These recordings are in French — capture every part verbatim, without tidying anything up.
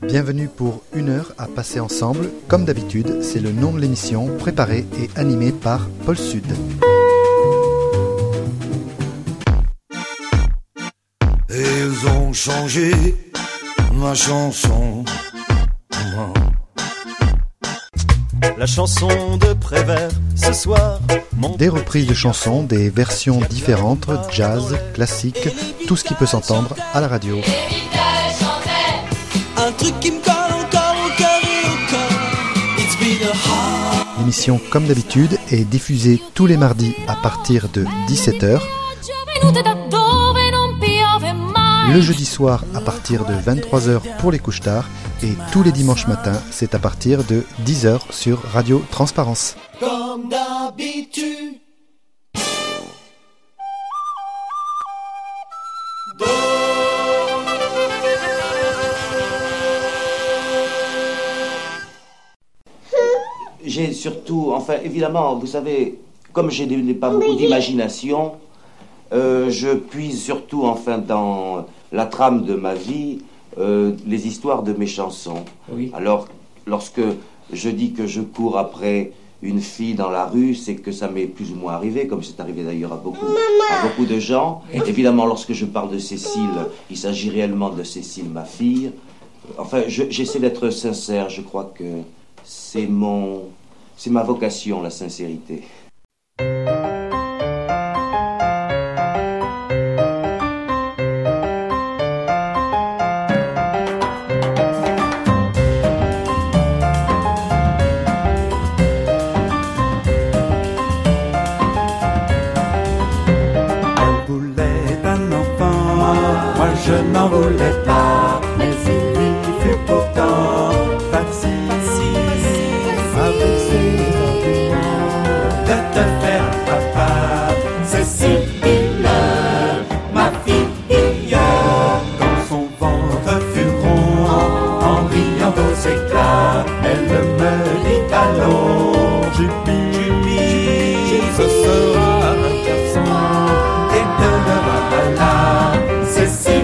Bienvenue pour une heure à passer ensemble. Comme d'habitude, c'est le nom de l'émission, préparée et animée par Paul Sud. Ils ont changé ma chanson. La chanson de Prévert, ce soir. Mon... Des reprises de chansons, des versions différentes, jazz, classique, tout ce qui peut s'entendre à la radio. Un truc qui me colle encore au cœur et au corps. It's been a hard... L'émission, comme d'habitude, est diffusée tous les mardis à partir de dix-sept heures. Le jeudi soir à partir de vingt-trois heures pour les couches tard. Et tous les dimanches matins, c'est à partir de dix heures sur Radio Transparence. Comme d'habitude. J'ai surtout, enfin évidemment, vous savez, comme j'ai pas beaucoup d'imagination, euh, je puise surtout enfin dans la trame de ma vie, euh, les histoires de mes chansons. Oui. Alors, lorsque je dis que je cours après une fille dans la rue, c'est que ça m'est plus ou moins arrivé, comme c'est arrivé d'ailleurs à beaucoup, à beaucoup de gens. Et évidemment, lorsque je parle de Cécile, il s'agit réellement de Cécile, ma fille. Enfin, je, j'essaie d'être sincère, je crois que c'est mon, c'est ma vocation, la sincérité. Je n'en voulais pas, mais il fut pourtant facile, avec ses arguments, de te faire un papa. Cécile, ma fille, quand son ventre fut rond, en riant aux éclats, elle me dit allons, Jupi, Jupi, ce sera un garçon, et de le voilà, Cécile.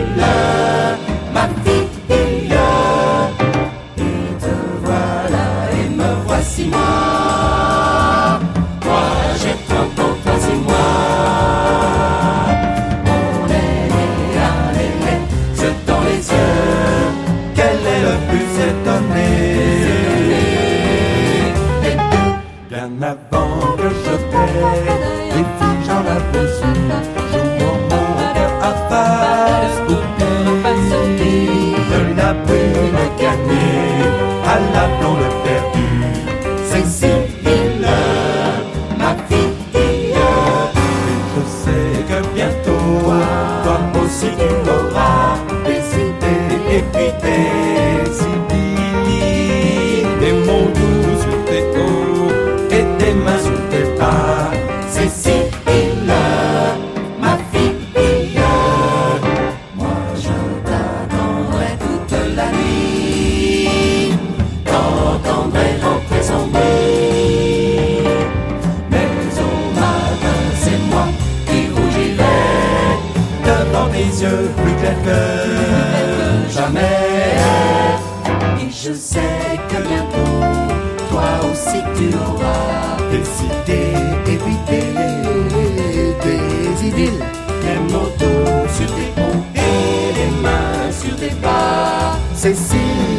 Avant que je t'aie, les filles j'en avais su, jouant mon cœur à face oublie, de la brune gagnée à la blonde perdue, Cécile, ma fille, et je sais que bientôt, toi aussi tu auras des idées et puis des idées, des mots doux sur tes hauts, tes mains sur tes pas, Cécile, ma fille. Moi je t'attendrai toute la nuit, t'entendrai rentrer sans bruit. Mais au matin c'est moi qui rougirai devant tes yeux plus clairs que jamais. Et je sais que bientôt toi aussi tu auras décidé d'éviter des idylles, des mots doux sur tes ponts et des mains sur tes pas, Cécile,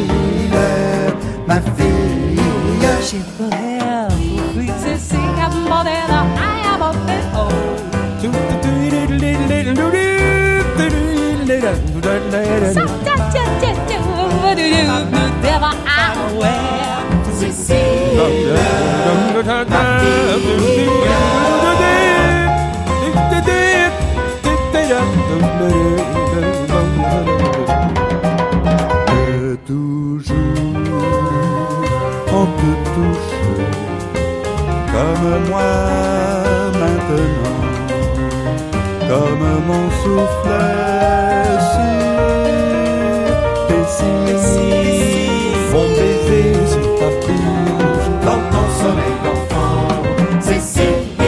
ma fille. She will have sweet Cécile, I'm more than a I am a Que toujours on te touche comme moi maintenant, comme mon souffle sur tes cils, mon baiser sur ta bouche, dans ton sommeil d'enfant, Cécile,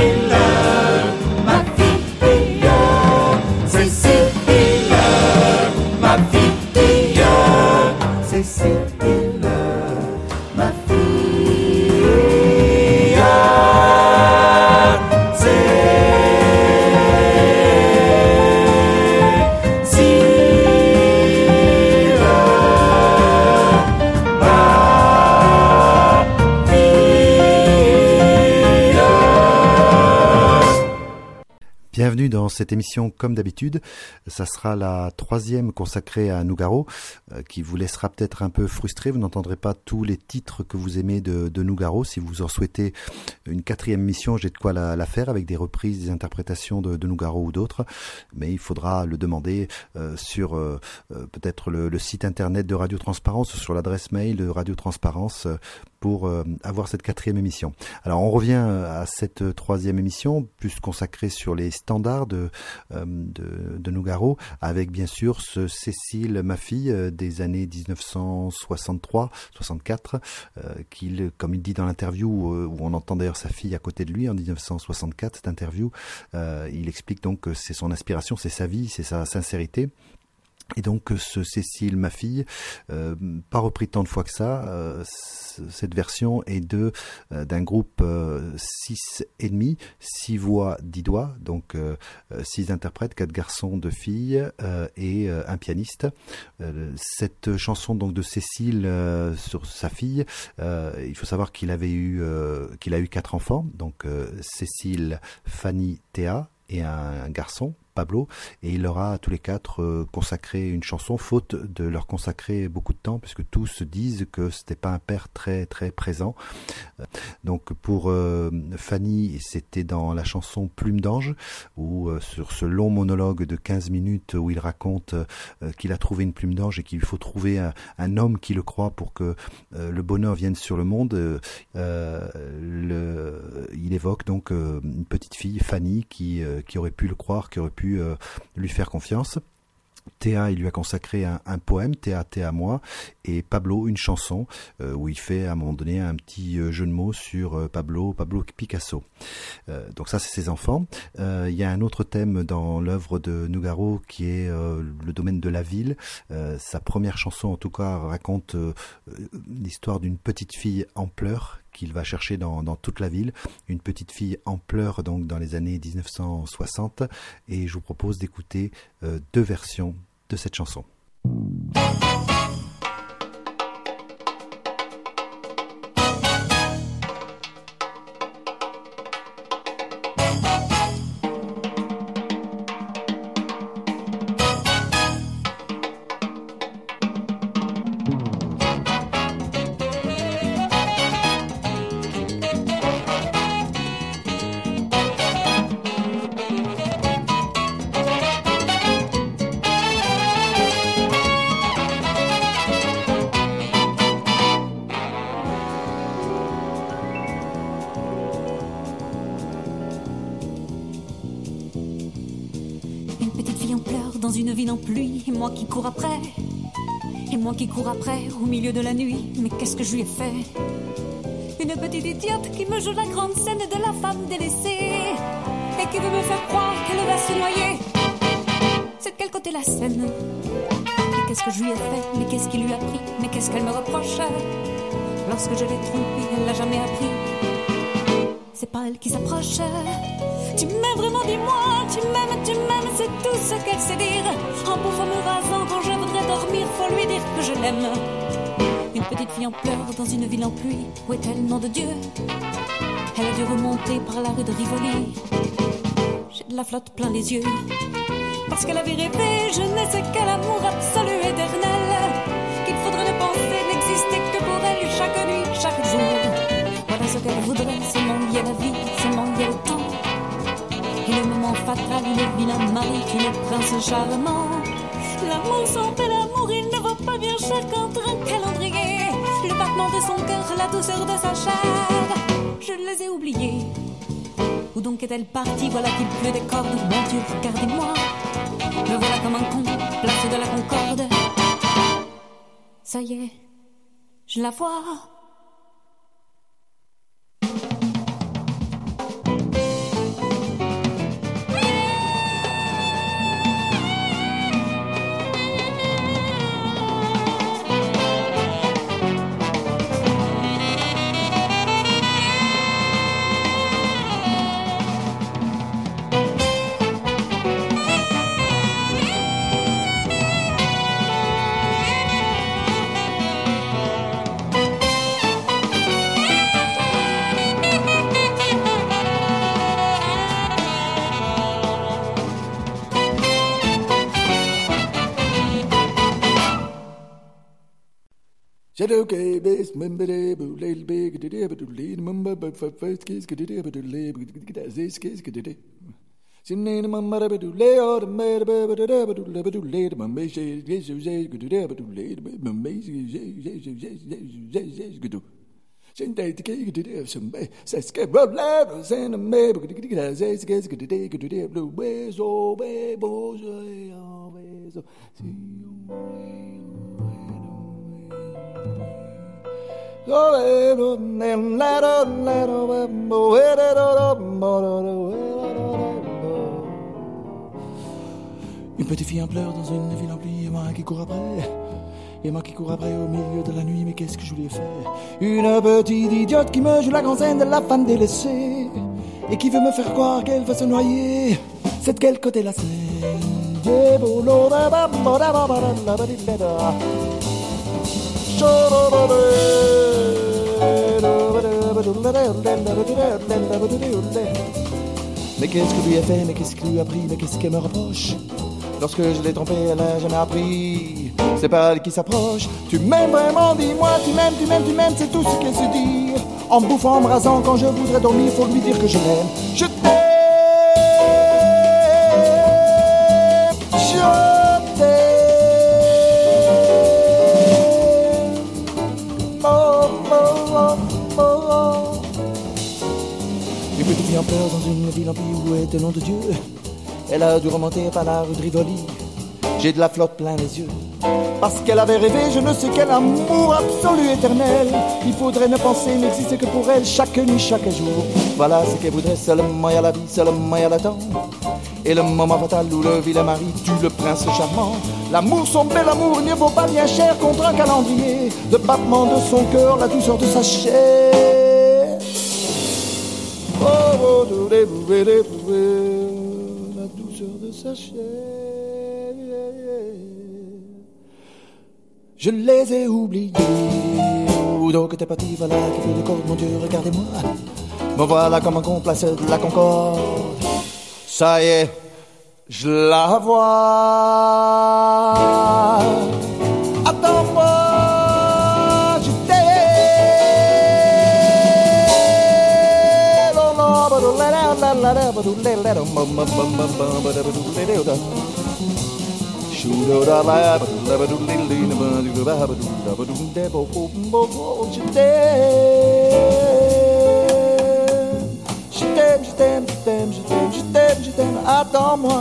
ma fille, Cécile, ma fille, Cécile. bienvenue dans cette émission comme d'habitude. Ça sera la troisième consacrée à Nougaro, euh, qui vous laissera peut-être un peu frustré. Vous n'entendrez pas tous les titres que vous aimez de, de Nougaro. Si vous en souhaitez une quatrième émission, j'ai de quoi la, la faire avec des reprises, des interprétations de, de Nougaro ou d'autres. Mais il faudra le demander euh, sur euh, euh, peut-être le, le site internet de Radio Transparence, sur l'adresse mail de Radio Transparence, euh, pour euh, avoir cette quatrième émission. Alors on revient à cette troisième émission, plus consacrée sur les standards de, euh, de, de Nougaro, avec bien sûr ce Cécile, ma fille, euh, des années dix-neuf cent soixante-trois soixante-quatre, euh, qu'il, comme il dit dans l'interview, euh, où on entend d'ailleurs sa fille à côté de lui en dix-neuf cent soixante-quatre, cette interview, euh, il explique donc que c'est son inspiration, c'est sa vie, c'est sa sincérité. Et donc ce Cécile, ma fille, euh, pas repris tant de fois que ça. Euh, cette version est de euh, d'un groupe euh, six et demi, six voix, dix doigts, donc euh, six interprètes, quatre garçons, deux filles euh, et euh, un pianiste. Euh, cette chanson donc de Cécile euh, sur sa fille, euh, il faut savoir qu'il avait eu euh, qu'il a eu quatre enfants, donc euh, Cécile, Fanny, Théa et un, un garçon, Pablo, et il leur a à tous les quatre euh, consacré une chanson, faute de leur consacrer beaucoup de temps, puisque tous disent que c'était pas un père très très présent. Euh, donc pour euh, Fanny, c'était dans la chanson Plume d'ange, où euh, sur ce long monologue de quinze minutes où il raconte euh, qu'il a trouvé une plume d'ange et qu'il faut trouver un, un homme qui le croit pour que euh, le bonheur vienne sur le monde. Euh, le, il évoque donc euh, une petite fille, Fanny, qui euh, qui aurait pu le croire, qui aurait pu Euh, lui faire confiance. Théa, il lui a consacré un, un poème, Théa, Théa, moi, et Pablo, une chanson, euh, où il fait à un moment donné un petit euh, jeu de mots sur euh, Pablo, Pablo Picasso. Euh, donc ça, c'est ses enfants. Euh, il y a un autre thème dans l'œuvre de Nougaro qui est euh, le domaine de la ville. Euh, sa première chanson, en tout cas, raconte euh, l'histoire d'une petite fille en pleurs qu'il va chercher dans, dans toute la ville, une petite fille en pleurs donc dans les années dix-neuf cent soixante, et je vous propose d'écouter euh, deux versions de cette chanson. Moi qui cours après, et moi qui cours après au milieu de la nuit, mais qu'est-ce que je lui ai fait? Une petite idiote qui me joue la grande scène de la femme délaissée et qui veut me faire croire qu'elle va se noyer. C'est de quel côté la scène? Mais qu'est-ce que je lui ai fait? Mais qu'est-ce qui lui a pris? Mais qu'est-ce qu'elle me reproche? Lorsque je l'ai trompée, elle l'a jamais appris. C'est pas elle qui s'approche. Tu m'aimes vraiment, dis-moi, tu m'aimes, tu m'aimes, c'est tout ce qu'elle sait dire. En bouffant me rasant quand je voudrais dormir, faut lui dire que je l'aime. Une petite fille en pleurs dans une ville en pluie, où est-elle, nom de Dieu? Elle a dû remonter par la rue de Rivoli. J'ai de la flotte plein les yeux, parce qu'elle avait rêvé, je ne sais quel amour absolu éternel, qu'il faudrait ne penser n'exister que pour elle, chaque nuit, chaque jour. Voilà ce qu'elle voudrait, seulement il y a la vie, seulement il y a le temps. Et le moment fatal, le vilain mari, tu es prince charmant. L'amour sans paix, l'amour, il ne vaut pas bien cher contre un calendrier. Le battement de son cœur, la douceur de sa chair, je les ai oubliés. Où donc est-elle partie? Voilà qu'il pleut des cordes. Mon Dieu, regardez-moi, me voilà comme un con, place de la Concorde. Ça y est, je la vois. Shadow Cabes, Membere, Little Big, the day, but to lead, Mumba, but for first kiss, get it, but to lay, but this kiss, get it. Sinning my mother, but to lay out the maid, but to lay, but to lay, but to lay, my mace, yes, you say, good to day, but to lay, my mace, yes, yes, yes, yes, yes, good to. Send the cake to the some bay, says, get roll out, send a maid, but to get a says, get to day, good to day, blue ways, oh, babe, oh, always, see you. Une petite fille en pleurs dans une ville emplie, et moi qui cours après, et moi qui cours après au milieu de la nuit, mais qu'est-ce que je lui ai fait? Une petite idiote qui me joue la grande scène de la femme délaissée, et qui veut me faire croire qu'elle va se noyer. C'est de quel côté la scène? Mais qu'est-ce que lui a fait, mais qu'est-ce qu'il lui a pris, mais qu'est-ce qu'elle me reproche? Lorsque je l'ai trompé, elle a jamais appris. C'est pas elle qui s'approche. Tu m'aimes vraiment, dis-moi, tu m'aimes, tu m'aimes, tu m'aimes, c'est tout ce qu'elle se dit. En me bouffant, en me rasant, quand je voudrais dormir, faut lui dire que je l'aime. Je t'aime, je t'aime. Une petite fille en pleurs dans une ville en pays où est le nom de Dieu. Elle a dû remonter par la rue de Rivoli. J'ai de la flotte plein les yeux. Parce qu'elle avait rêvé je ne sais quel amour absolu éternel. Il faudrait ne penser n'exister que pour elle chaque nuit, chaque jour. Voilà ce qu'elle voudrait, seulement y a la vie, seulement y a le temps. Et le moment fatal où le vilain mari tue le prince charmant. L'amour, son bel amour, ne vaut pas bien cher contre un calendrier. Le battement de son cœur, la douceur de sa chair. Oh, oh, oh, la douceur de sa chair. Je les ai oubliés. Donc t'es parti, voilà qui fait des cordes, mon Dieu, regardez-moi. Me voilà comme un complace de la Concorde. Ça y est, je la vois. Attends-moi, je Je t'aime, je t'aime, je t'aime, je t'aime, je t'aime, je t'aime, attends-moi.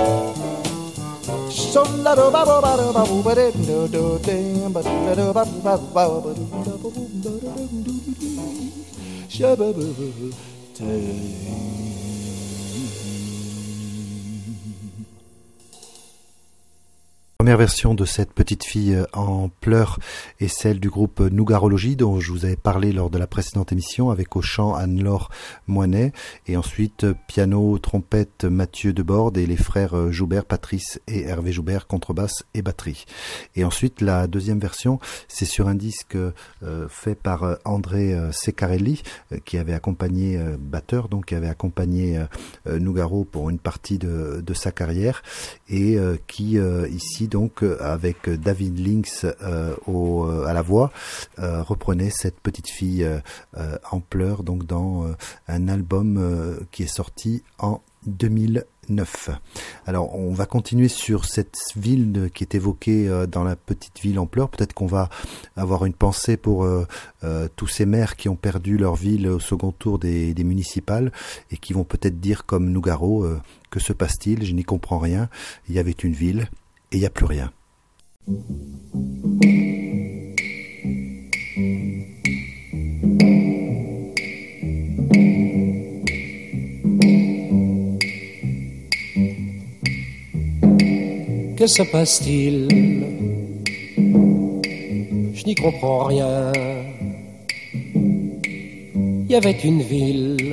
La première version de cette petite fille en pleurs est celle du groupe Nougarologie dont je vous avais parlé lors de la précédente émission avec au chant Anne-Laure Moinet et ensuite piano, trompette Mathieu Deborde et les frères Joubert, Patrice et Hervé Joubert, contrebasse et batterie. Et ensuite la deuxième version c'est sur un disque euh, fait par André Ceccarelli euh, qui avait accompagné euh, batteur donc qui avait accompagné euh, Nougaro pour une partie de, de sa carrière et euh, qui euh, ici donc avec David Lynx euh, au, euh, à la voix euh, reprenait cette petite fille euh, euh, en pleurs donc dans euh, un album euh, qui est sorti en deux mille neuf. Alors on va continuer sur cette ville de, qui est évoquée euh, dans la petite ville en pleurs. Peut-être qu'on va avoir une pensée pour euh, euh, tous ces maires qui ont perdu leur ville au second tour des, des municipales et qui vont peut-être dire comme Nougaro euh, que se passe-t-il? Je n'y comprends rien. Il y avait une ville et il n'y a plus rien. Que se passe-t-il? Je n'y comprends rien. Il y avait une ville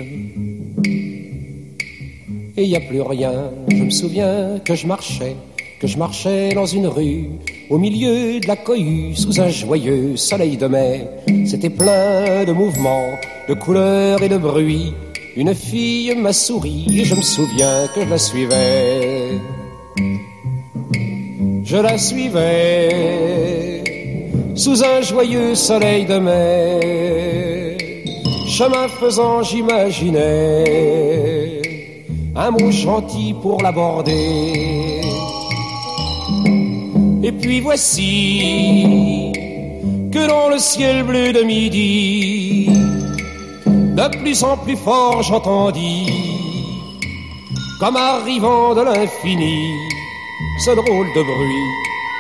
et il n'y a plus rien. Je me souviens que je marchais que je marchais dans une rue, au milieu de la cohue, sous un joyeux soleil de mai. C'était plein de mouvements, de couleurs et de bruit. Une fille m'a souri et je me souviens que je la suivais. Je la suivais sous un joyeux soleil de mai. Chemin faisant, j'imaginais un mot gentil pour l'aborder. Et puis voici que dans le ciel bleu de midi, de plus en plus fort j'entendis, comme arrivant de l'infini, ce drôle de bruit,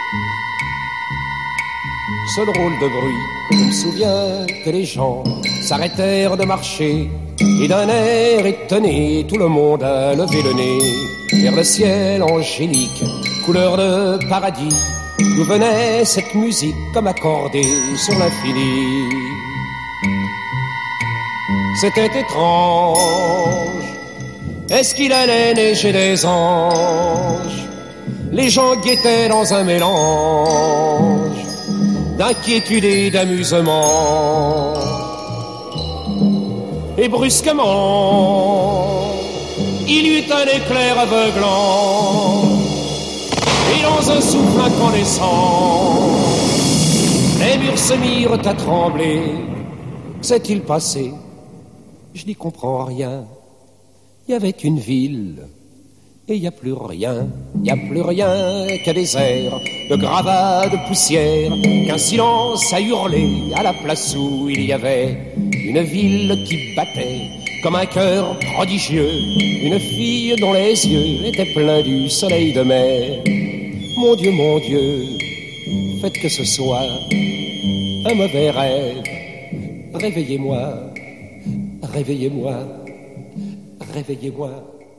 ce drôle de bruit. Je me souviens que les gens s'arrêtèrent de marcher, et d'un air étonné, tout le monde a levé le nez vers le ciel angélique, couleur de paradis, d'où venait cette musique comme accordée sur l'infini. C'était étrange. Est-ce qu'il allait neiger des anges? Les gens guettaient dans un mélange d'inquiétude et d'amusement. Et brusquement, il y eut un éclair aveuglant, et dans un souffle incandescent, les murs se mirent à trembler. Qu'est-il passé? Je n'y comprends rien. Il y avait une ville, et il n'y a plus rien, il n'y a plus rien qu'un désert de gravats, de poussière, qu'un silence a hurlé à la place où il y avait une ville qui battait comme un cœur prodigieux, une fille dont les yeux étaient pleins du soleil de mai. Mon Dieu, mon Dieu, faites que ce soit un mauvais rêve. Réveillez-moi, réveillez-moi, réveillez-moi.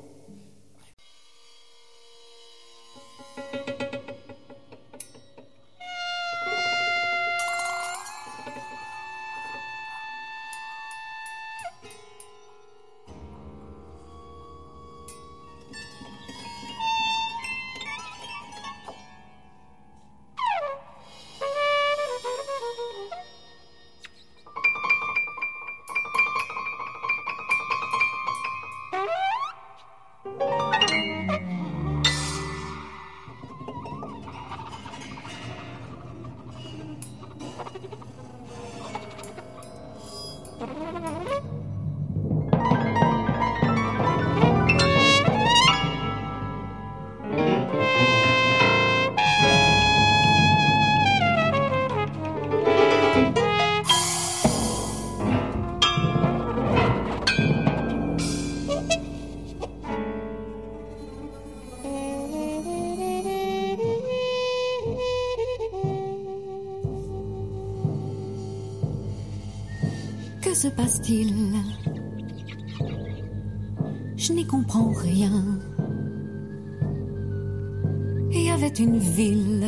Que se passe-t-il? Je n'y comprends rien. Il y avait une ville,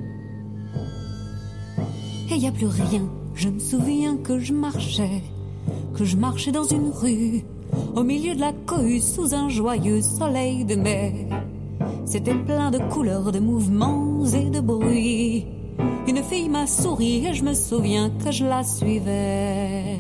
et il n'y a plus rien. Je me souviens que je marchais, que je marchais dans une rue, au milieu de la cohue, sous un joyeux soleil de mai. C'était plein de couleurs, de mouvements et de bruits. Une fille m'a souri et je me souviens que je la suivais.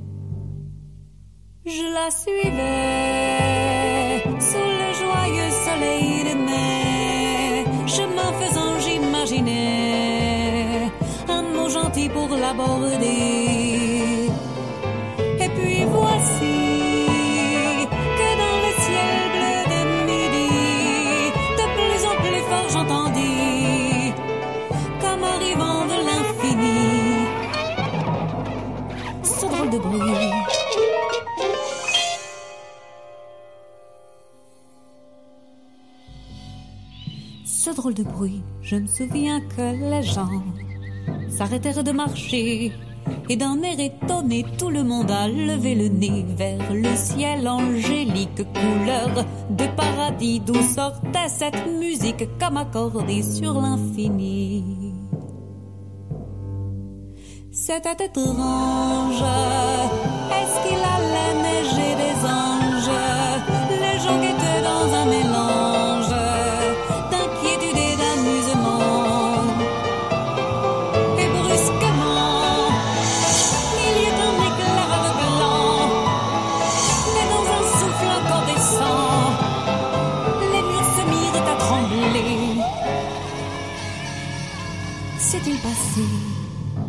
Je la suivais sous le joyeux soleil de mai. Chemin faisant, j'imaginais un mot gentil pour l'aborder. Et puis voici que dans le ciel bleu de midi, de plus en plus fort j'entendis, comme arrivant de l'infini, ce drôle de bruit. Ce drôle de bruit, je me souviens que les gens s'arrêtèrent de marcher, et d'un air étonné, tout le monde a levé le nez vers le ciel angélique, couleur de paradis, d'où sortait cette musique comme accordée sur l'infini. C'était étrange. Est-ce qu'il allait neiger des anges? Les gens qui étaient dans un mélange d'inquiétude et d'amusement. Et brusquement, il y eut un éclair aveuglant, mais dans un souffle incandescent, les murs se mirent à trembler. S'est-il passé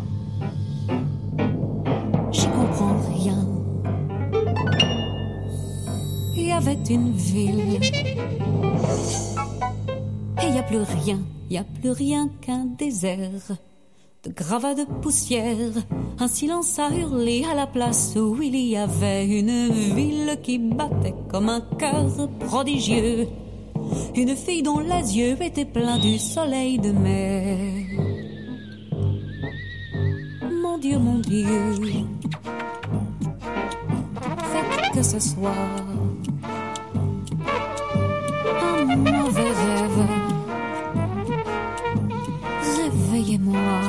une ville. Et y a plus rien, y a plus rien qu'un désert de gravats de poussière, un silence à hurler à la place où il y avait une ville qui battait comme un cœur prodigieux, une fille dont les yeux étaient pleins du soleil de mer. Mon Dieu, mon Dieu, faites que ce soit un mauvais rêve. Réveillez-moi,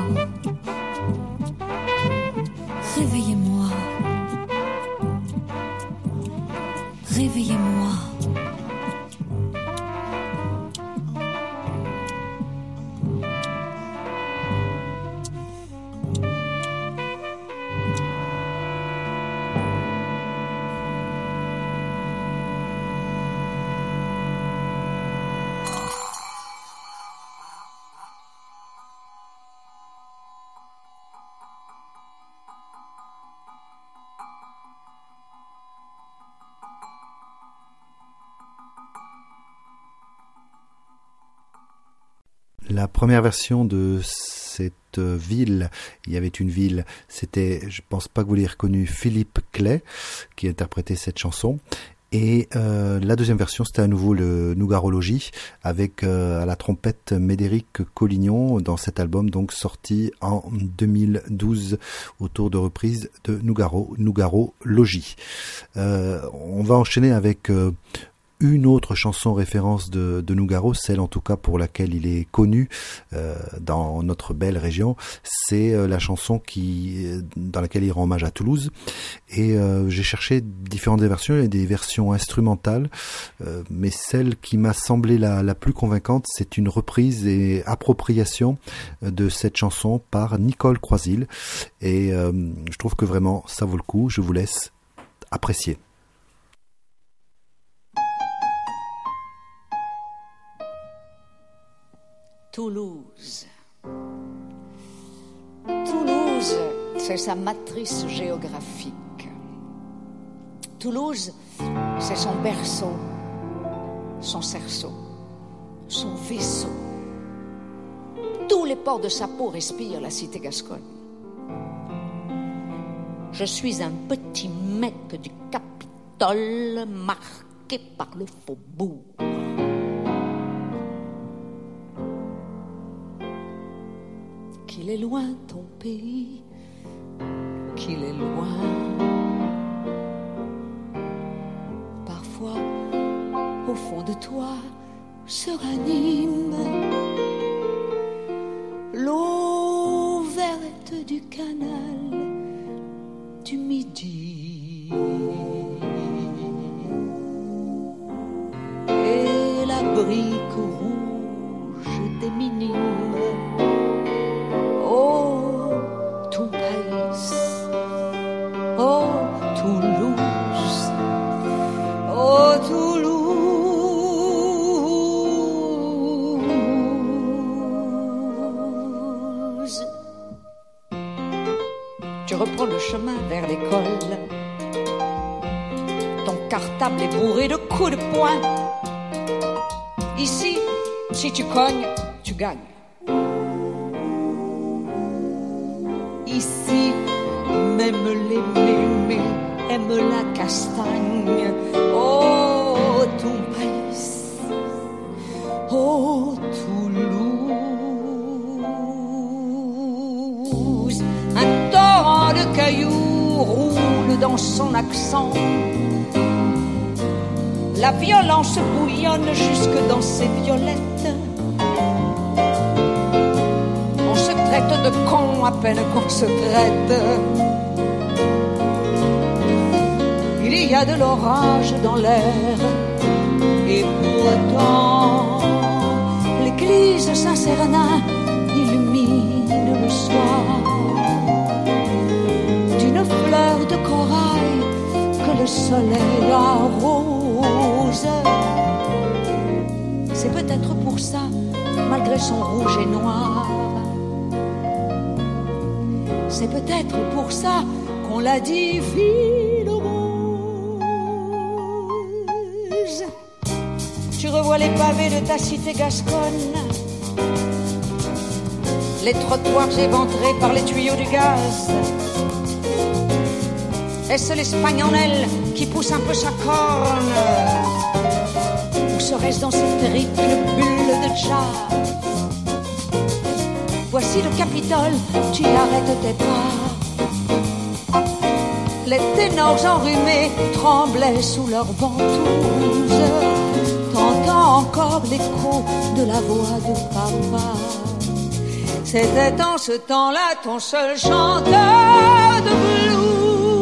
réveillez-moi, réveillez-moi. La première version de cette ville, il y avait une ville, c'était, je pense pas que vous l'ayez reconnu, Philippe Clay, qui interprétait cette chanson. Et euh, la deuxième version, c'était à nouveau le Nougarologie, avec euh, à la trompette Médéric Collignon dans cet album, donc sorti en deux mille douze autour de reprises de Nougaro, Nougarologie. Euh, on va enchaîner avec euh, une autre chanson référence de, de Nougaro, celle en tout cas pour laquelle il est connu euh, dans notre belle région, c'est euh, la chanson qui, dans laquelle il rend hommage à Toulouse. Et euh, j'ai cherché différentes versions, il y a des versions instrumentales, euh, mais celle qui m'a semblé la, la plus convaincante, c'est une reprise et appropriation de cette chanson par Nicole Croisil. Et euh, je trouve que vraiment ça vaut le coup, je vous laisse apprécier. Toulouse. Toulouse, c'est sa matrice géographique. Toulouse, c'est son berceau, son cerceau, son vaisseau. Tous les pores de sa peau respirent la cité gasconne. Je suis un petit mec du Capitole marqué par le faubourg. Qu'il est loin ton pays, qu'il est loin. Parfois, au fond de toi, se ranime l'eau verte du canal du Midi. Et la brique rouge des minimes. Oh, ton pays, oh, Toulouse, oh, Toulouse. Tu reprends le chemin vers l'école. Ton cartable est bourré de coups de poing. Ici, si tu cognes, tu gagnes. Ici, même les mémés aiment la castagne. Oh, ton pays, oh, Toulouse. Un torrent de cailloux roule dans son accent. La violence bouillonne jusque dans ses violettes. De con à peine qu'on se traite. Il y a de l'orage dans l'air. Et pourtant l'église Saint-Cernin illumine le soir d'une fleur de corail que le soleil arrose. C'est peut-être pour ça, malgré son rouge et noir, c'est peut-être pour ça qu'on l'a dit ville rose. vois les pavés de ta cité gasconne, les trottoirs éventrés par les tuyaux du gaz. Est-ce l'Espagne en elle qui pousse un peu sa corne, ou serait-ce dans cette terrible bulle de jazz? Voici le Capitole, tu y arrêtes tes pas. Les ténors enrhumés tremblaient sous leurs ventouses, t'entends encore l'écho de la voix de papa. C'était en ce temps-là ton seul chanteur de blues.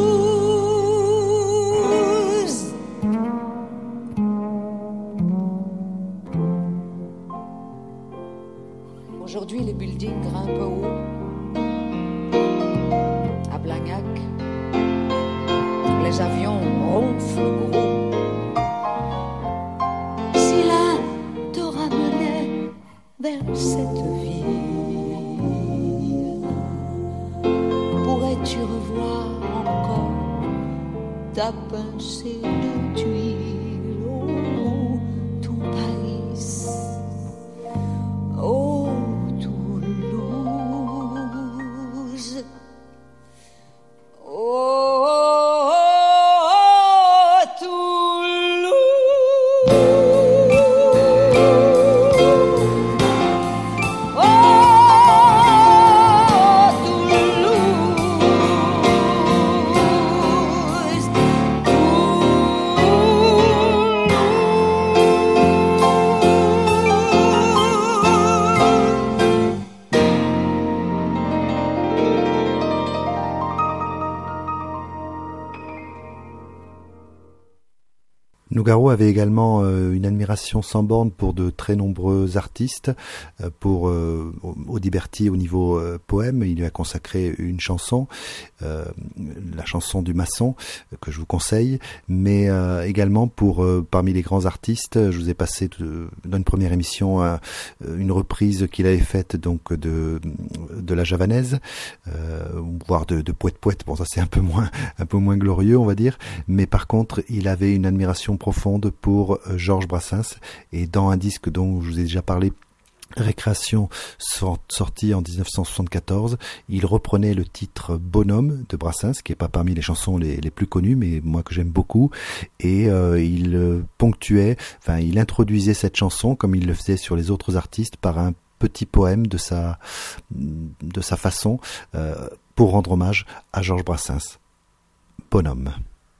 Aujourd'hui, les buildings grimpent haut. À Blagnac, les avions ronflent gros. Si l'un te ramenait vers cette ville, pourrais-tu revoir encore ta pincée de tuile? Oh, ton Paris, oh, Nougaro avait également euh, une admiration sans borne pour de très nombreux artistes. Euh, pour euh, Audiberti, au niveau euh, poème, il lui a consacré une chanson, euh, la chanson du maçon, euh, que je vous conseille, mais euh, également pour, euh, parmi les grands artistes, je vous ai passé de, dans une première émission euh, une reprise qu'il avait faite donc de, de la javanaise, euh, voire de, de Poète Poète. Bon, ça c'est un peu moins, un peu moins glorieux, on va dire, mais par contre, il avait une admiration profonde pour Georges Brassens, et dans un disque dont je vous ai déjà parlé, Récréation, sorti en dix-neuf cent soixante-quatorze, il reprenait le titre Bonhomme de Brassens, qui est pas parmi les chansons les, les plus connues, mais moi que j'aime beaucoup, et euh, il ponctuait, enfin il introduisait cette chanson comme il le faisait sur les autres artistes par un petit poème de sa de sa façon euh, pour rendre hommage à Georges Brassens. Bonhomme.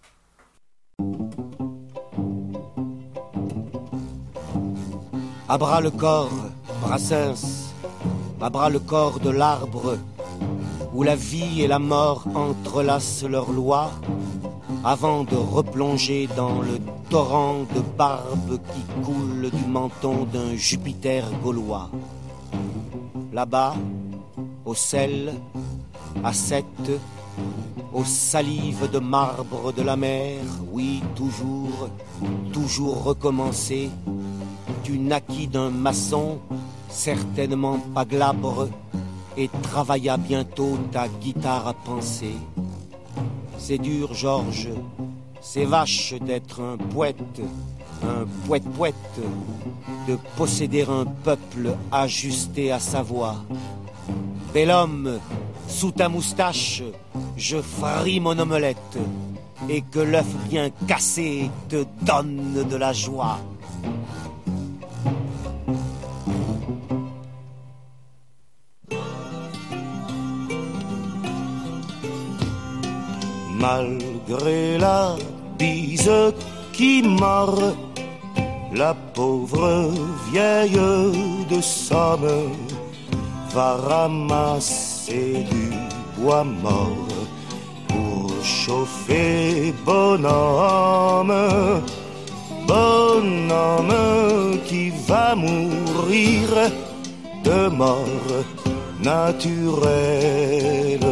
À bras le corps, Brassens, à bras le corps de l'arbre, où la vie et la mort entrelacent leurs lois, avant de replonger dans le torrent de barbe qui coule du menton d'un Jupiter gaulois. Là-bas, au sel, à Sète, aux salives de marbre de la mer, oui, toujours, toujours recommencer. Tu naquis d'un maçon, certainement pas glabre, et travailla bientôt ta guitare à penser. C'est dur, Georges, c'est vache d'être un poète, un poète-poète, de posséder un peuple ajusté à sa voix. Bel homme, sous ta moustache, je fris mon omelette, et que l'œuf bien cassé te donne de la joie. Malgré la bise qui mord, la pauvre vieille de Somme va ramasser du bois mort pour chauffer bonhomme, bonhomme qui va mourir de mort naturelle.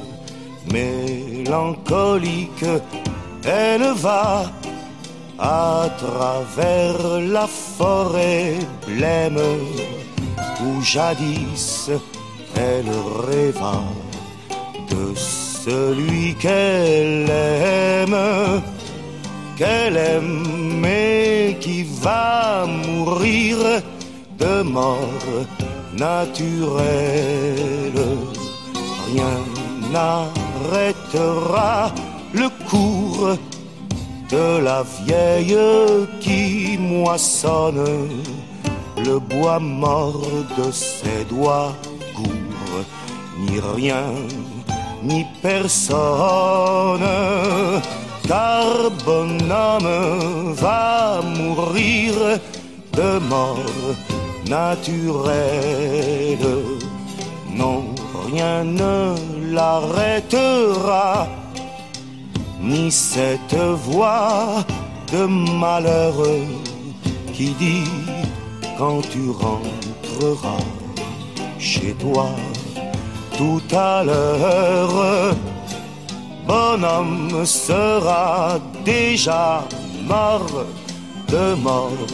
Mélancolique, elle va à travers la forêt blême où jadis elle rêva de celui qu'elle aime, qu'elle aime mais qui qui va mourir de mort naturelle. Rien n'arrêtera le cours de la vieille qui moissonne le bois mort de ses doigts courts. Ni rien, ni personne, car bonhomme va mourir de mort naturelle. Non, rien ne l'arrêtera, ni cette voix de malheur qui dit quand tu rentreras chez toi tout à l'heure, bonhomme sera déjà mort de mort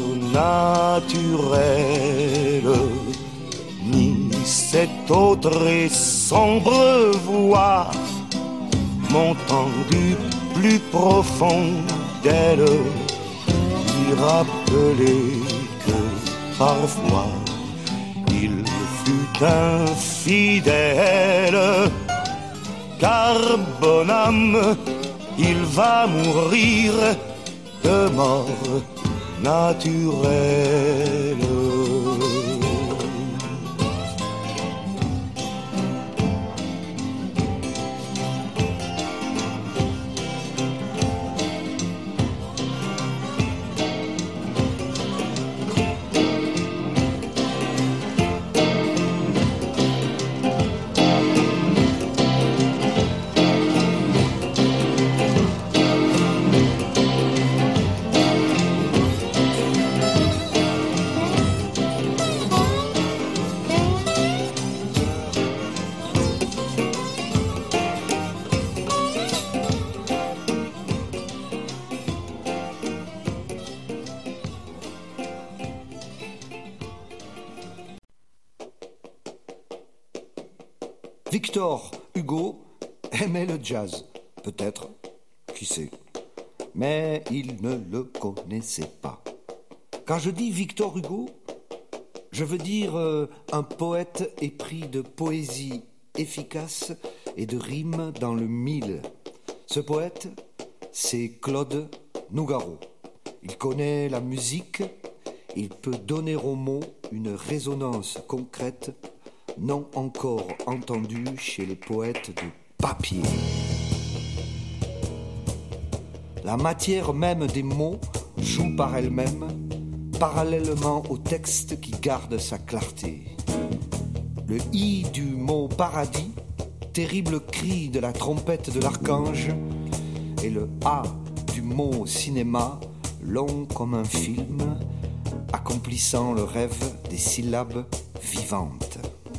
naturelle. Ni cette autre et sombre voix montant du plus profond d'elle, lui rappelait que parfois il fut infidèle, car bonhomme, il va mourir de mort naturelle. Victor Hugo aimait le jazz, peut-être, qui sait, mais il ne le connaissait pas. Quand je dis Victor Hugo, je veux dire euh, un poète épris de poésie efficace et de rimes dans le mille. Ce poète, c'est Claude Nougaro. Il connaît la musique, il peut donner aux mots une résonance concrète non encore entendue chez les poètes de papier. La matière même des mots joue par elle-même, parallèlement au texte qui garde sa clarté. Le i du mot paradis, terrible cri de la trompette de l'archange, et le a du mot cinéma, long comme un film, accomplissant le rêve des syllabes vivantes.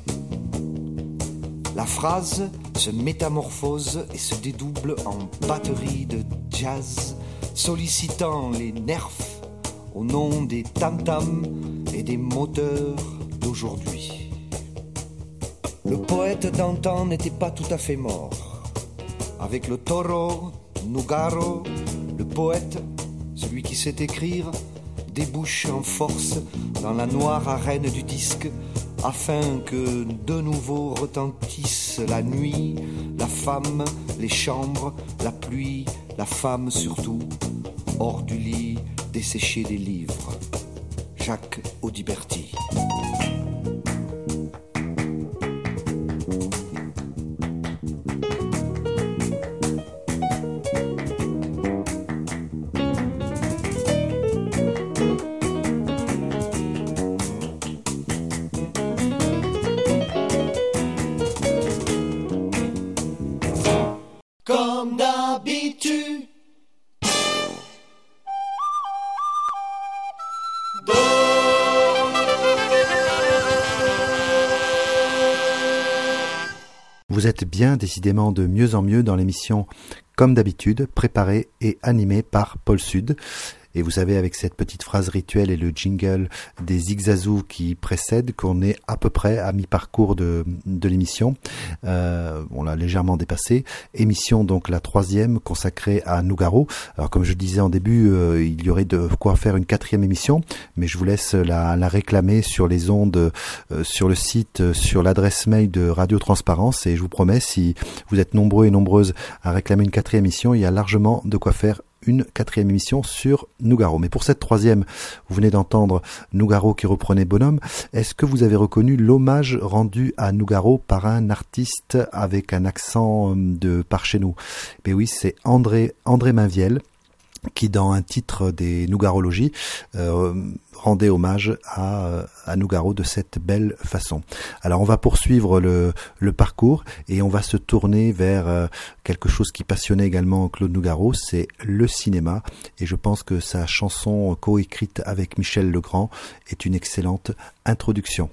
La phrase se métamorphose et se dédouble en batterie de jazz, sollicitant les nerfs au nom des tam-tams et des moteurs d'aujourd'hui. Le poète d'antan n'était pas tout à fait mort. Avec le toro, Nougaro, le poète, celui qui sait écrire, débouche en force dans la noire arène du disque, afin que de nouveau retentisse la nuit, la femme, les chambres, la pluie, la femme surtout, hors du lit, desséché des livres. Jacques Audiberti. Comme d'habitude. Vous êtes bien décidément de mieux en mieux dans l'émission Comme d'habitude, préparée et animée par Paul Sud. Et vous savez, avec cette petite phrase rituelle et le jingle des Zigzazou qui précède, qu'on est à peu près à mi-parcours de, de l'émission. Euh, on l'a légèrement dépassé. Émission donc la troisième consacrée à Nougaro. Alors comme je disais en début, euh, il y aurait de quoi faire une quatrième émission, mais je vous laisse la, la réclamer sur les ondes, euh, sur le site, euh, sur l'adresse mail de Radio Transparence. Et je vous promets, si vous êtes nombreux et nombreuses à réclamer une quatrième émission, il y a largement de quoi faire une quatrième émission sur Nougaro. Mais pour cette troisième, vous venez d'entendre Nougaro qui reprenait Bonhomme. Est-ce que vous avez reconnu l'hommage rendu à Nougaro par un artiste avec un accent de par chez nous? Mais oui, c'est André, André Mainviel, qui dans un titre des Nougarologies euh, rendait hommage à, à Nougaro de cette belle façon. Alors on va poursuivre le, le parcours et on va se tourner vers euh, quelque chose qui passionnait également Claude Nougaro, c'est le cinéma, et je pense que sa chanson coécrite avec Michel Legrand est une excellente introduction.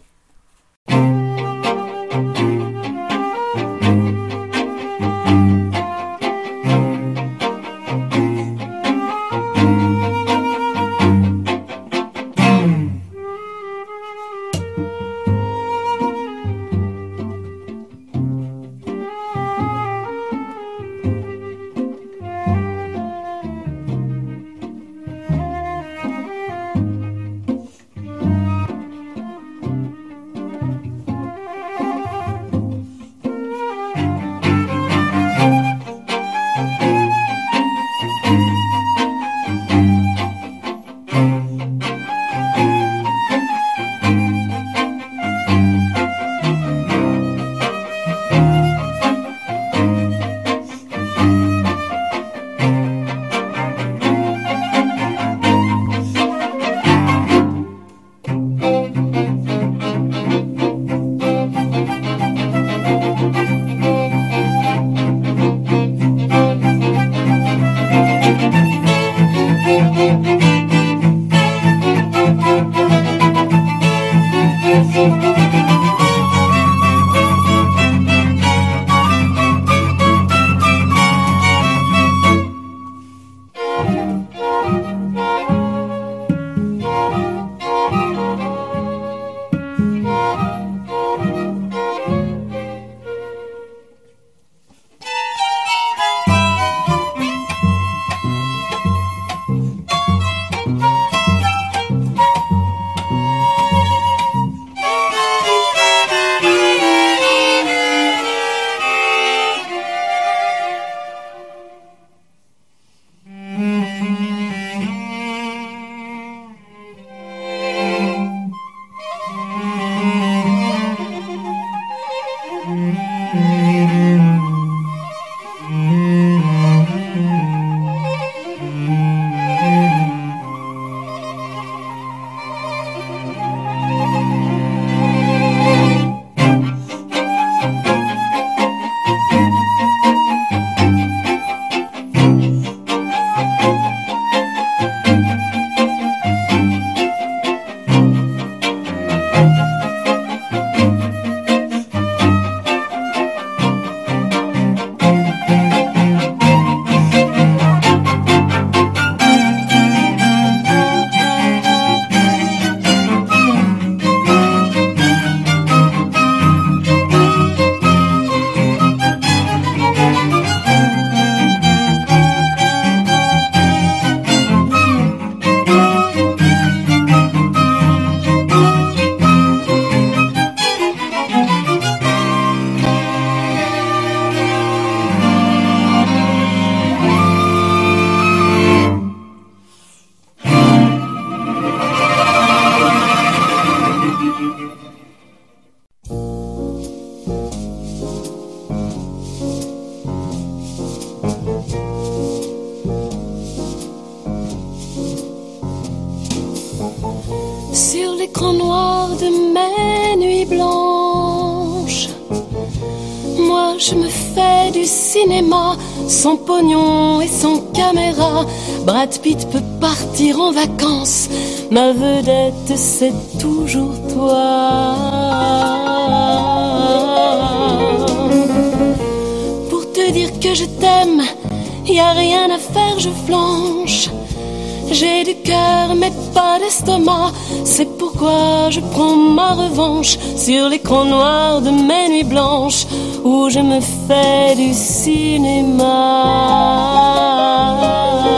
Sur l'écran noir de mes nuits blanches, moi je me fais du cinéma, sans pognon et sans caméra. Brad Pitt peut partir en vacances, ma vedette c'est toujours toi. Pour te dire que je t'aime, y a rien à faire, je flanche. J'ai du cœur mais pas d'estomac, c'est pourquoi je prends ma revanche sur l'écran noir de mes nuits blanches où je me fais du cinéma.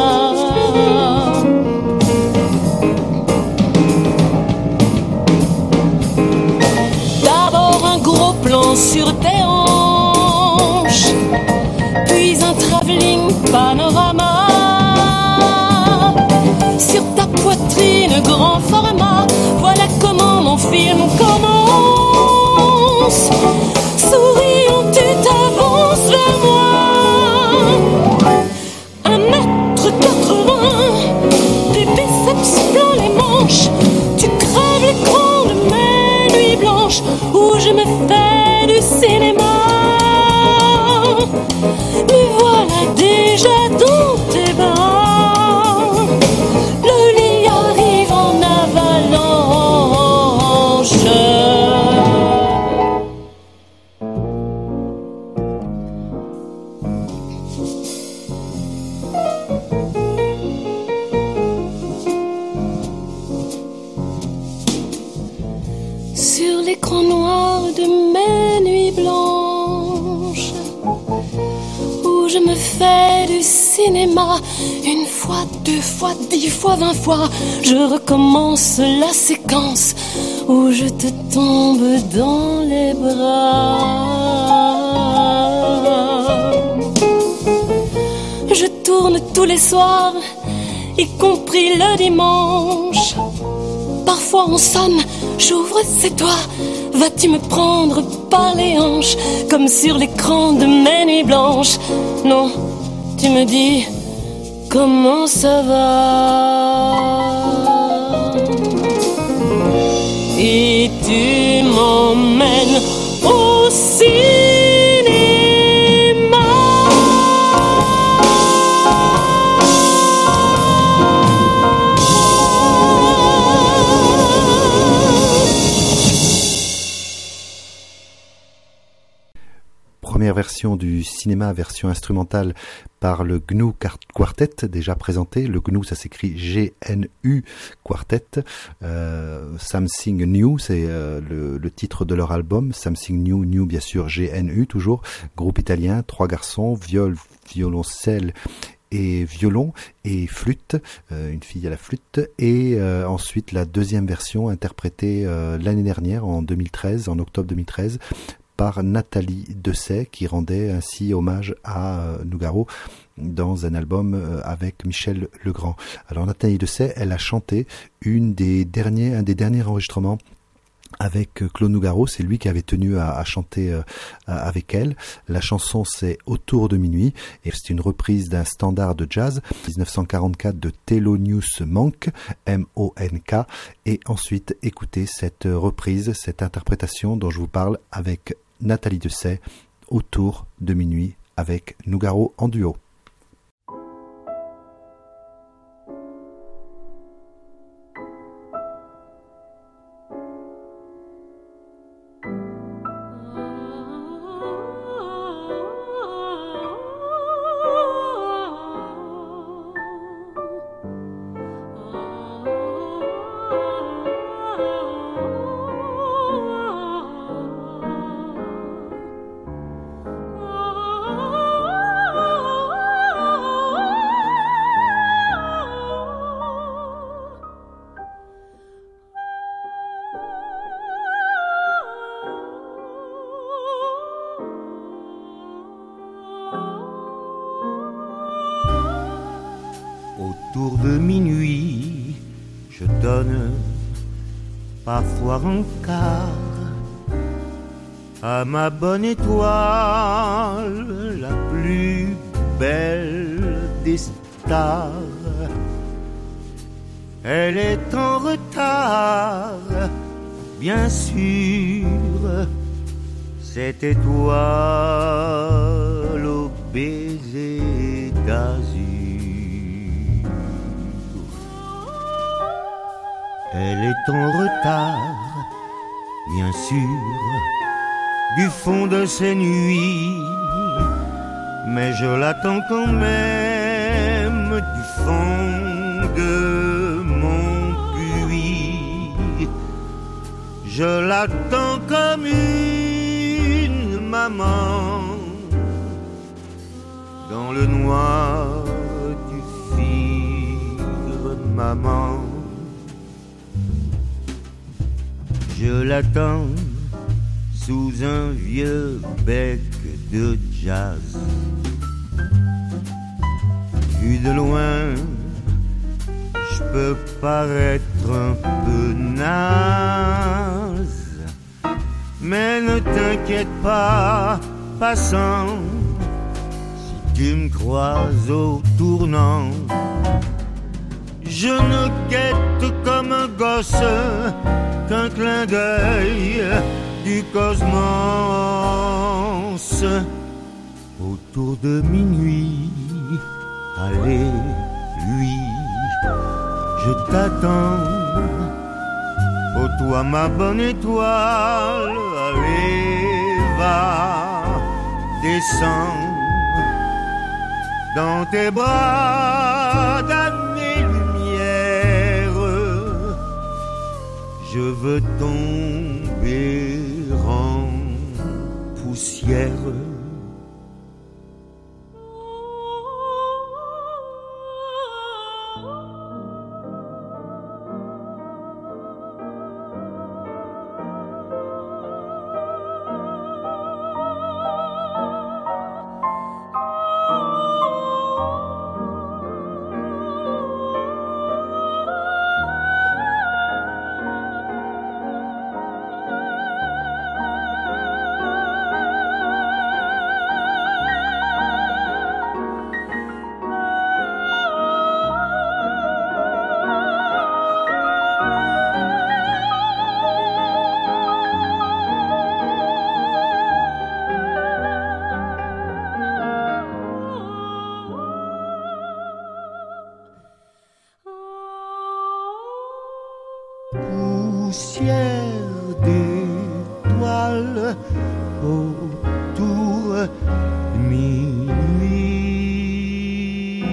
Sur tes hanches, puis un travelling panorama sur ta poitrine grand format. Voilà comment mon film commence. Souriant, tu t'avances vers moi. Un mètre quatre-vingts, des biceps plein les manches. Tu crèves l'écran de mes nuits blanches où je me fais du cinéma. Me voilà déjà dans tes bras. Le lit arrive en avalanche. Sur l'écran noir de mes nuits blanches, où je me fais du cinéma, une fois, deux fois, dix fois, vingt fois, je recommence la séquence où je te tombe dans les bras. Je tourne tous les soirs, y compris le dimanche. Parfois on sonne, j'ouvre, c'est toi. Vas-tu me prendre par les hanches, comme sur l'écran de mes nuits blanches? Non, tu me dis, comment ça va? Et tu m'emmènes au cinéma. Première version du cinéma, version instrumentale par le G N U Quartet, déjà présenté. Le G N U, ça s'écrit G N U Quartet. Euh, Something New, c'est euh, le, le titre de leur album. Something New, New bien sûr, G N U toujours. Groupe italien, trois garçons, viol, violoncelle et violon et flûte, euh, une fille à la flûte, et euh, ensuite la deuxième version interprétée euh, l'année dernière, en deux mille treize, en octobre deux mille treize, par Nathalie Dessay, qui rendait ainsi hommage à euh, Nougaro dans un album euh, avec Michel Legrand. Alors Nathalie Dessay, elle a chanté une des derniers, un des derniers enregistrements avec Claude Nougaro, c'est lui qui avait tenu à, à chanter euh, avec elle. La chanson c'est Autour de minuit et c'est une reprise d'un standard de jazz dix-neuf cent quarante-quatre de Thelonious Monk, M O N K, et ensuite écoutez cette reprise, cette interprétation dont je vous parle avec Nathalie Dessay, Autour de minuit avec Nougaro en duo. Autour de minuit, je donne parfois un quart à ma bonne étoile, la plus belle des stars. Elle est en retard, bien sûr, cette étoile au baiser d'azur. Elle est en retard, bien sûr, du fond de ces nuits, mais je l'attends quand même du fond de mon puits. Je l'attends comme une maman dans le noir du figre, maman. Je l'attends sous un vieux bec de jazz. Vu de loin, je peux paraître un peu naze, mais ne t'inquiète pas, passant, si tu me croises au tournant. Je ne guette comme un gosse qu'un clin d'œil du cosmos. Autour de minuit, allez, lui, je t'attends. Oh toi ma bonne étoile, allez, va, descends dans tes bras d'années-lumière. Je veux tomber en poussière. Poussière d'étoiles autour de minuit.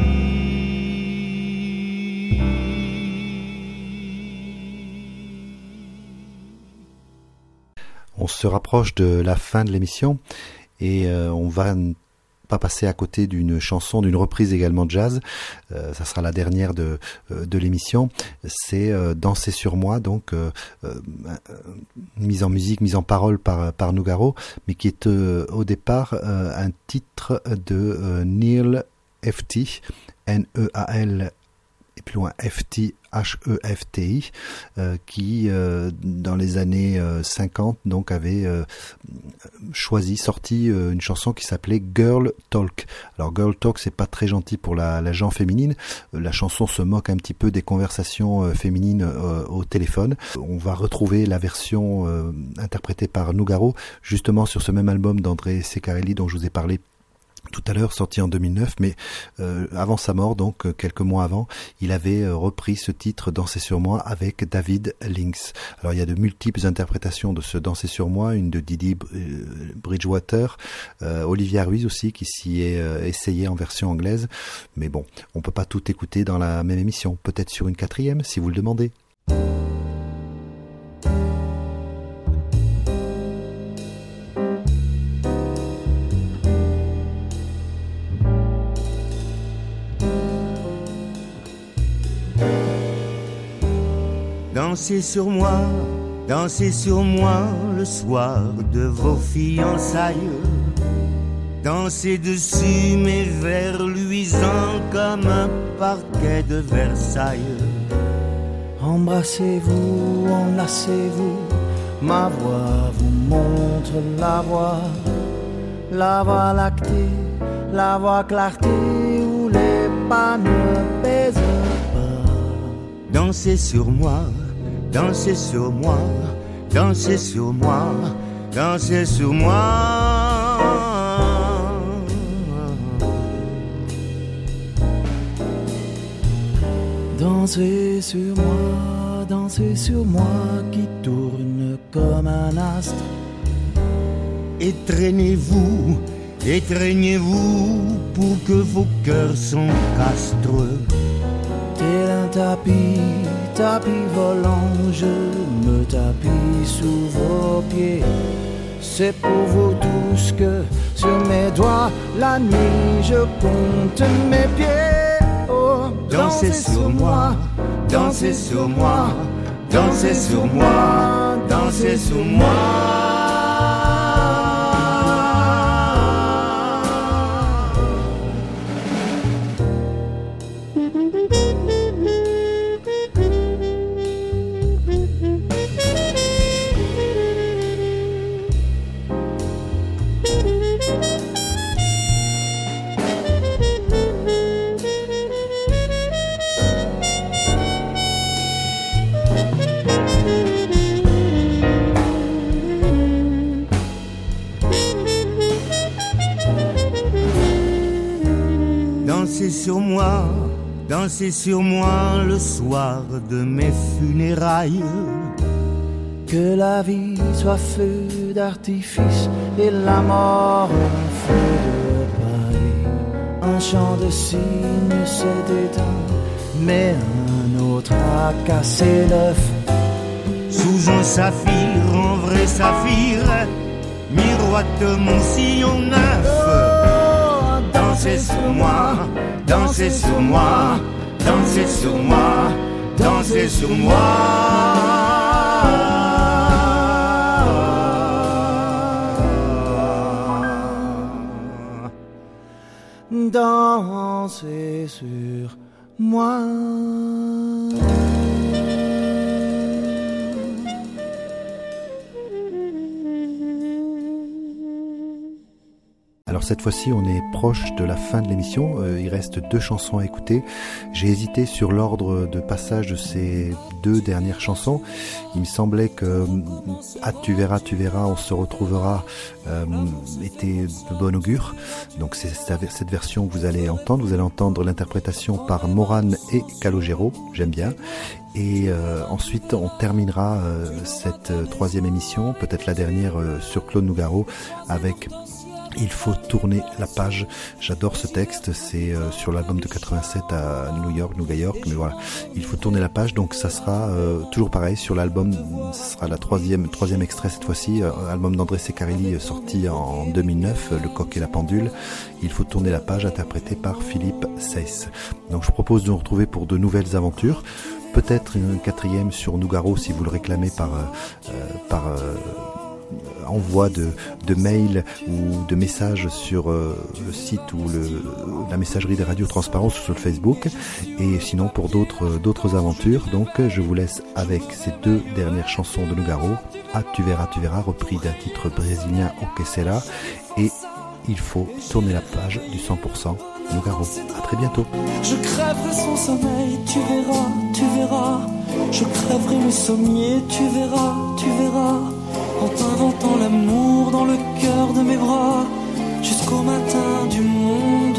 On se rapproche de la fin de l'émission et euh, on va pas passer à côté d'une chanson, d'une reprise également de jazz. Euh, ça sera la dernière de de l'émission. C'est euh, Danser sur moi, donc euh, euh, mise en musique, mise en parole par par Nougaro, mais qui est euh, au départ euh, un titre de euh, Neal Hefti, N E A L et plus loin F T H E F T I, euh, qui euh, dans les années euh, cinquante donc avait euh, choisi, sorti euh, une chanson qui s'appelait Girl Talk. Alors Girl Talk, c'est pas très gentil pour la, la gent féminine. Euh, la chanson se moque un petit peu des conversations euh, féminines euh, au téléphone. On va retrouver la version euh, interprétée par Nougaro, justement sur ce même album d'André Ceccarelli dont je vous ai parlé tout à l'heure, sorti en deux mille neuf, mais euh, avant sa mort, donc euh, quelques mois avant, il avait euh, repris ce titre Danser sur moi avec David Lynx. Alors il y a de multiples interprétations de ce Danser sur moi, une de Didi euh, Bridgewater, euh, Olivia Ruiz aussi qui s'y est euh, essayé en version anglaise, mais bon, on peut pas tout écouter dans la même émission, peut-être sur une quatrième si vous le demandez. Dansez sur moi, dansez sur moi le soir de vos fiançailles. Dansez dessus mes vers luisants comme un parquet de Versailles. Embrassez-vous, enlacez-vous, ma voix vous montre la voie. La voie lactée, la voie clarté où les pas ne pèsent pas. Dansez sur moi, dansez sur moi, dansez sur moi, dansez sur moi. Dansez sur moi, dansez sur moi qui tourne comme un astre. Étreignez-vous, étreignez-vous pour que vos cœurs s'encastrent. Tel un tapis, tapis volant, je me tapis sous vos pieds. C'est pour vous tous que sur mes doigts, la nuit, je compte mes pieds. Oh, dansez sur moi, dansez sur moi, dansez sur moi, dansez sur moi. Dansez sur moi, dansez sur moi le soir de mes funérailles. Que la vie soit feu d'artifice et la mort un feu de paille. Un chant de cygne s'est éteint, mais un autre a cassé l'œuf. Sous un saphir, un vrai saphir, miroite mon sillon neuf. Dansez sur moi, dansez sur moi, dansez sur moi, dansez sur moi. Dansez sur moi. Alors cette fois-ci, on est proche de la fin de l'émission. Euh, il reste deux chansons à écouter. J'ai hésité sur l'ordre de passage de ces deux dernières chansons. Il me semblait que Ah, tu verras, tu verras, on se retrouvera euh, était de bon augure. Donc c'est cette version que vous allez entendre. Vous allez entendre l'interprétation par Morane et Calogero. J'aime bien. Et euh, ensuite, on terminera euh, cette euh, troisième émission, peut-être la dernière euh, sur Claude Nougaro, avec Il faut tourner la page. J'adore ce texte, c'est euh, sur l'album de quatre-vingt-sept à New York, New York, mais voilà, il faut tourner la page. Donc ça sera euh, toujours pareil sur l'album. Ce sera la troisième troisième extrait cette fois-ci, euh, album d'André Ceccarelli euh, sorti en deux mille neuf, euh, Le Coq et la Pendule. Il faut tourner la page, interprété par Philippe Seyss. Donc je propose de nous retrouver pour de nouvelles aventures. Peut-être une quatrième sur Nougaro si vous le réclamez par euh, par euh, envoi de, de mails ou de messages sur euh, le site ou le, la messagerie des radios Transparence sur le Facebook, et sinon pour d'autres d'autres aventures. Donc je vous laisse avec ces deux dernières chansons de Nougaro, Ah tu verras, tu verras, repris d'un titre brésilien au que sera, et Il faut tourner la page du cent pour cent Nougaro. À très bientôt. Je crèverai son sommeil, tu verras, tu verras. Je crèverai mes sommiers, tu verras, tu verras. En t'inventant l'amour dans le cœur de mes bras, jusqu'au matin du monde.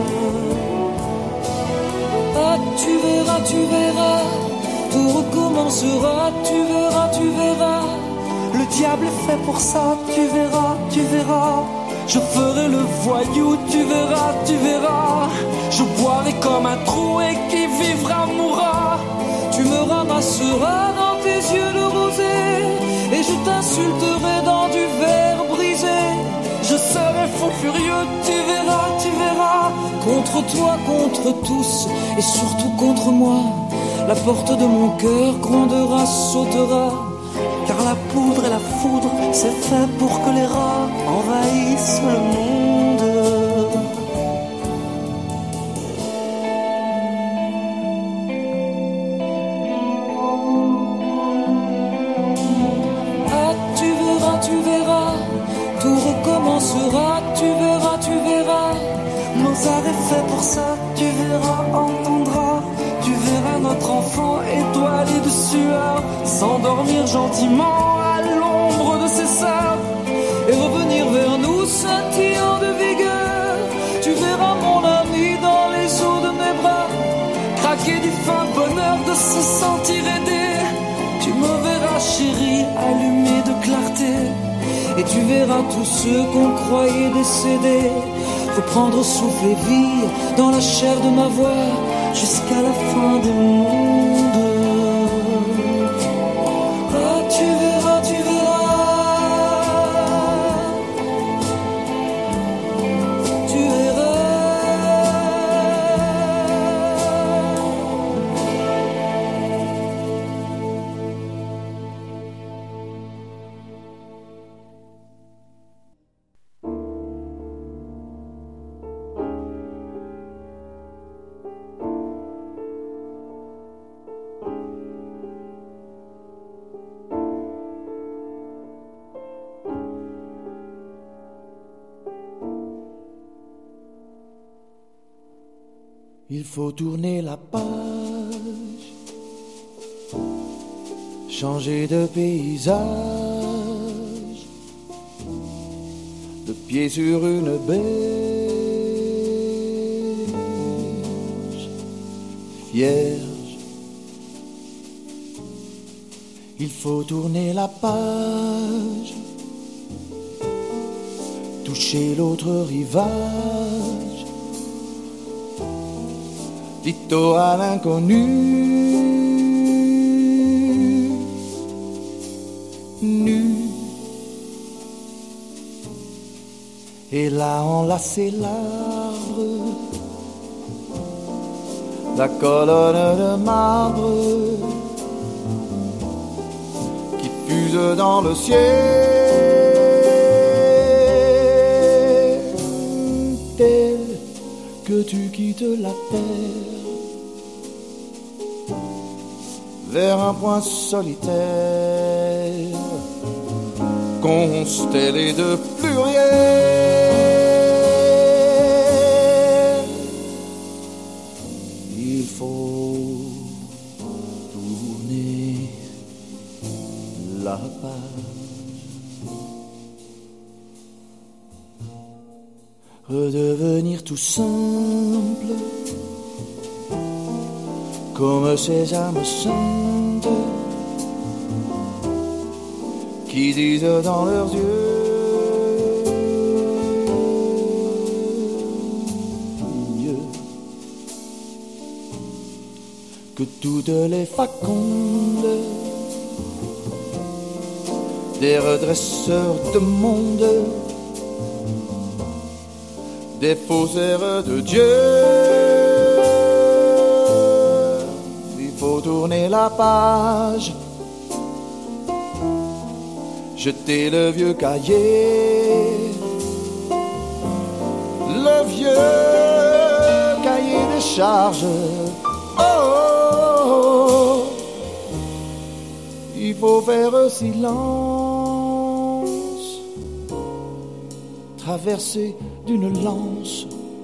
Ah, tu verras, tu verras, tout recommencera, tu verras, tu verras. Le diable est fait pour ça, tu verras, tu verras. Je ferai le voyou, tu verras, tu verras. Je boirai comme un trou et qui vivra mourra. Tu me ramasseras dans tes yeux de rosée, et je t'insulterai dans du verre brisé. Je serai fou furieux, tu verras, tu verras. Contre toi, contre tous, et surtout contre moi. La porte de mon cœur grondera, sautera. Car la poudre et la foudre, c'est fait pour que les rats envahissent le monde. Ah, tu verras, tu verras, tout recommencera, tu verras, tu verras. Mozart est fait pour ça, tu verras, entendras. Tu verras notre enfant étoilé de sueur s'endormir gentiment à l'ombre de ses sœurs et revenir vers nous scintillant de vigueur. Tu verras mon ami dans les eaux de mes bras craquer du fin bonheur de se sentir aidé. Tu me verras chérie allumé de clarté, et tu verras tous ceux qu'on croyait décédés reprendre souffle et vie dans la chair de ma voix. jusqu'à la fin du monde. Ah, tu verras, tu verras, tu Il faut tourner la page, changer de paysage, de pied sur une berge, vierge. Il faut tourner la page, toucher l'autre rivage, littoral inconnu, nu. Et là enlacer l'arbre, la colonne de marbre qui fuse dans le ciel, tel que tu quittes la terre vers un point solitaire, constellé de pluriel. Il faut tourner la page, redevenir tout simple, comme ces âmes saintes qui disent dans leurs yeux mieux que toutes les facondes des redresseurs de monde, des faussaires de Dieu. Faut tourner la page, jeter le vieux cahier, le vieux cahier de charges. Oh, oh, oh. Il faut faire silence, traverser d'une lance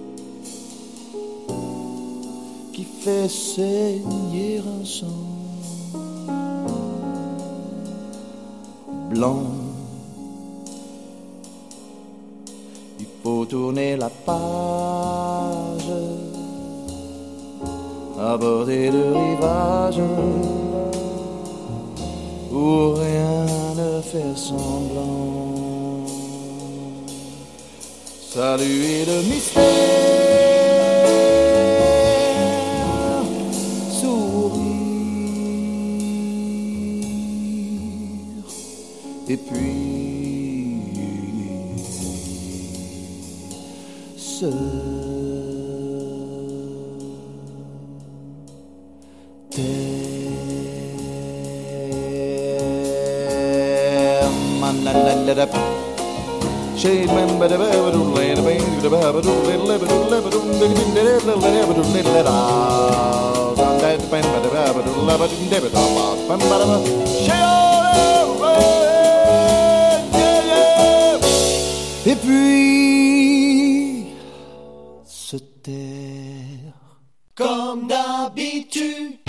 qui fait saigner un sang blanc. Il faut tourner la page, aborder le rivage où rien ne fait semblant, saluer le mystère, sourire, et puis se taire. Man, la, la, la, la. Shade man, ba da ba ba do la da ba da ba ba do la la ba do la ba do la da da la la ba do la la da. San da ba ba da ba ba do la ba do da ba da ba ba da ba. Et puis se taire comme d'habitude.